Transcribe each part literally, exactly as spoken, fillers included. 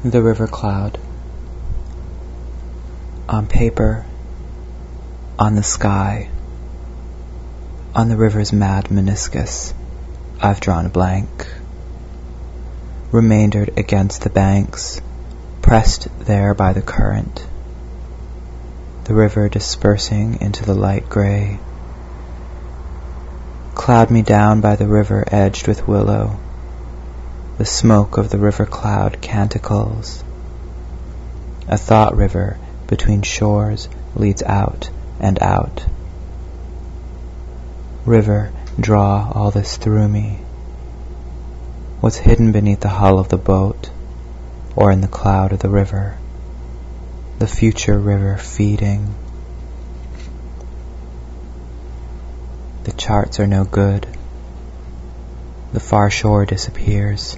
The River Cloud. On paper, on the sky, on the river's mad meniscus, I've drawn a blank, remaindered against the banks, pressed there by the current, the river dispersing into the light grey. Cloud me down by the river edged with willow, the smoke of the river cloud canticles. A thought river between shores leads out and out. River, draw all this through me. What's hidden beneath the hull of the boat, or in the cloud of the river, the future river feeding. The charts are no good. The far shore disappears.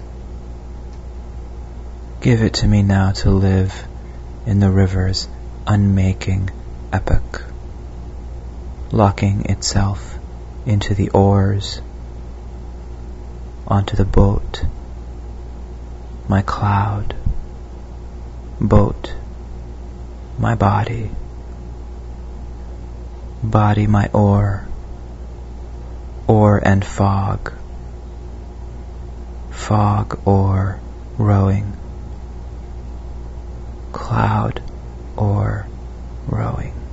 Give it to me now to live in the river's unmaking epoch, locking itself into the oars, onto the boat, my cloud, boat, my body, body my oar, oar and fog, fog, oar, rowing, cloud, oar, rowing.